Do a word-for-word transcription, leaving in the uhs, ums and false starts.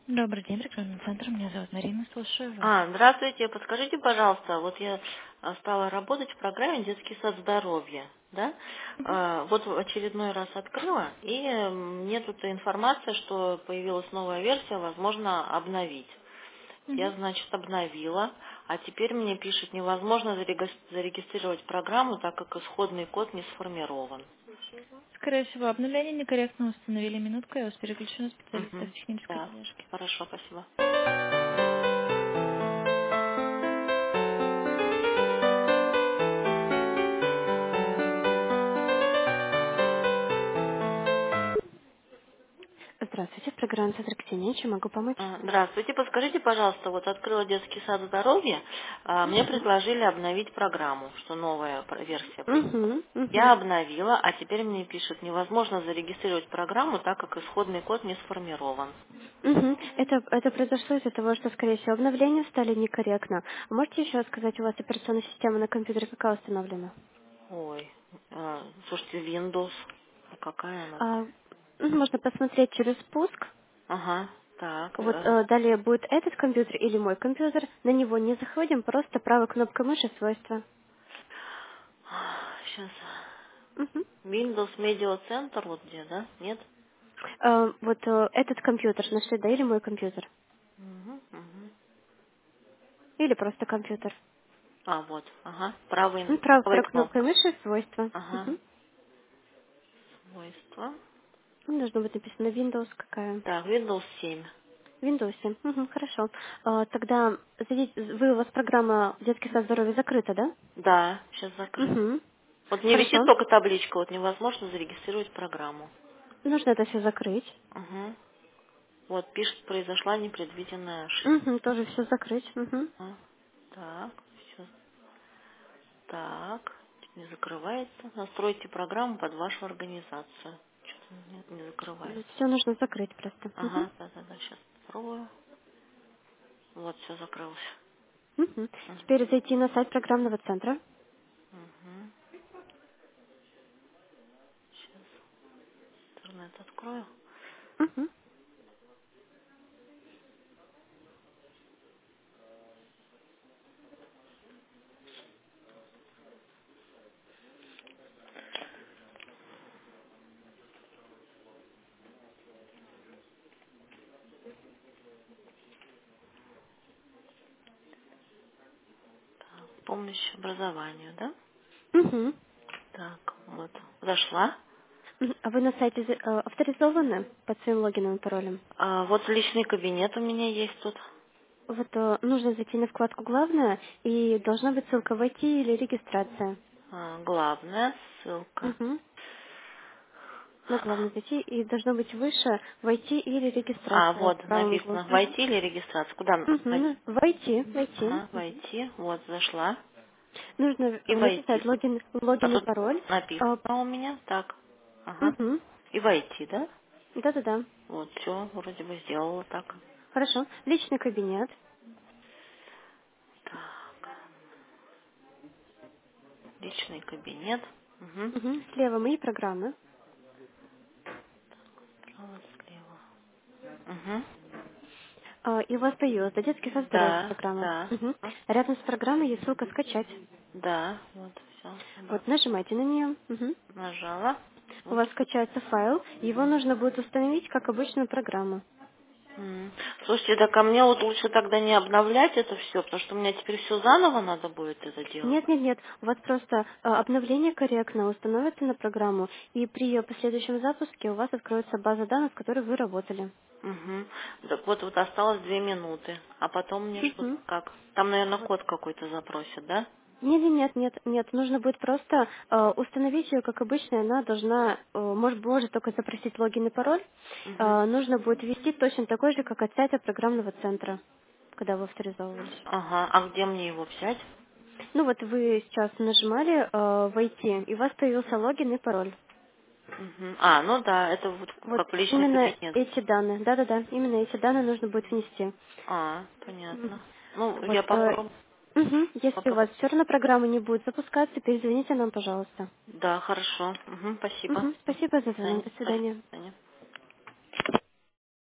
Добрый день, рекламный центр. Меня зовут Марина, слушаю вас. А, здравствуйте. Подскажите, пожалуйста, вот я а, стала работать в программе «Детский сад здоровья», да? А, Вот в очередной раз открыла, и э, мне тут информация, что появилась новая версия, возможно, обновить. Я, Мгм. значит, обновила, а теперь мне пишет, невозможно зарега- зарегистрировать программу, так как исходный код не сформирован. Скорее всего, обновление некорректно установили. Минутку, я вас переключу на специалиста Угу. в технической Да, поддержке. хорошо, спасибо. Здравствуйте, программа «Центр Ксения». Чем могу помочь? А, Здравствуйте, подскажите, пожалуйста, вот открыла детский сад здоровья, а, мне Угу. предложили обновить программу, что новая пр- версия появилась. Угу. Я Угу. обновила, а теперь мне пишут, невозможно зарегистрировать программу, так как исходный код не сформирован. Угу. Это, это произошло из-за того, что, скорее всего, обновления стали некорректно. А можете еще раз сказать, у вас операционная система на компьютере какая установлена? Ой, а, слушайте, Windows, а какая она? А, м, можно посмотреть через спуск. Ага, так, Вот э, далее будет этот компьютер или мой компьютер. На него не заходим, просто правой кнопкой мыши свойства. сейчас, Мгм. Windows Media Center, вот где, да? Нет? Э, вот э, этот компьютер нашли, да, или мой компьютер? Мгм, мгм. Или просто компьютер. А, вот, ага, правой, Ну, правой правой второй кнопкой кнопкой. мыши свойства. Ага, Мгм. свойства. Ну, должно быть написано Windows какая. Так, Windows семь. Windows. Мгм, хорошо. Э, тогда зайдите- вы, у вас программа «Детский сад здоровья» закрыта, да? Да, сейчас закрыт. Угу. Вот мне висит Хорошо. только табличка, вот невозможно зарегистрировать программу. Нужно это все закрыть. Угу. Вот пишет, произошла непредвиденная ошибка. Угу, тоже все закрыть. Угу. Так, все. Так, не закрывается. Настройте программу под вашу организацию. Что-то не, не закрывается. Все нужно закрыть просто. Угу. Ага, да-да-да, сейчас попробую. Вот, все закрылось. Угу. Теперь зайти на сайт программного центра. Угу. Сейчас интернет открою. Угу. Помощь образованию, да? Угу. Так, вот. Зашла. Мгм. А вы на сайте за- э, авторизованы под своим логином и паролем? А, вот личный кабинет у меня есть тут. Вот э, нужно зайти на вкладку «Главное», и должна быть ссылка «Войти» или «Регистрация». А, главная ссылка. Угу. На «Главное» зайти, и должно быть выше «Войти» или А, «Регистрация» в вот правом углу. написано войти или регистрация. Куда? н- вой- Угу. «Войти», «Войти». Ага, войти. Вот, зашла. Нужно И э, войти. написать логин, А логин и тут пароль. написано А, у меня. Так. Ага. угу. И войти, да? Да-да-да. Вот, все, вроде бы сделала так. Хорошо. Личный кабинет. Так. Личный кабинет. Угу. Угу. Слева «Мои программы». Справа, слева. Угу. А, И у вас появилась, да, детский сад здоровья Да, программа. да. Мгм. А, Рядом с программой есть ссылка «Скачать». да, вот, все. Вот, нажимайте на нее. Мгм. Нажала. У Вот. вас скачается файл, его нужно будет установить как обычную программу. М. Слушайте, да ко мне вот лучше тогда не обновлять это все, потому что мне теперь все заново надо будет это делать. Нет, нет, нет, у вас просто э, обновление корректно установится на программу, и при ее последующем запуске у вас откроется база данных, с которой вы работали. Угу. Так вот, вот осталось две минуты. А потом мне что Мгм. как? Там, наверное, код какой-то запросят, да? Нет, нет, нет, нет, нет, нужно будет просто э, установить ее, как обычно, она должна, э, может, может только запросить логин и пароль. Угу. Э, нужно будет ввести точно такой же, как от сайта программного центра, когда вы авторизовывались. Ага. А где мне его взять? Ну вот вы сейчас нажимали э, «Войти», и у вас появился логин и пароль. Угу. А, ну да, это вот Вот как личный именно кабинет. эти данные, да-да-да, именно эти данные нужно будет внести. А, Мгм. понятно. Ну, Вот, я э, попробую. мгм. Если у попробую. вас все равно программа не будет запускаться, перезвоните нам, пожалуйста. Да, хорошо. Угу, спасибо. Мгм. Спасибо за До звонок, свидания. до Спасибо. свидания. До свидания.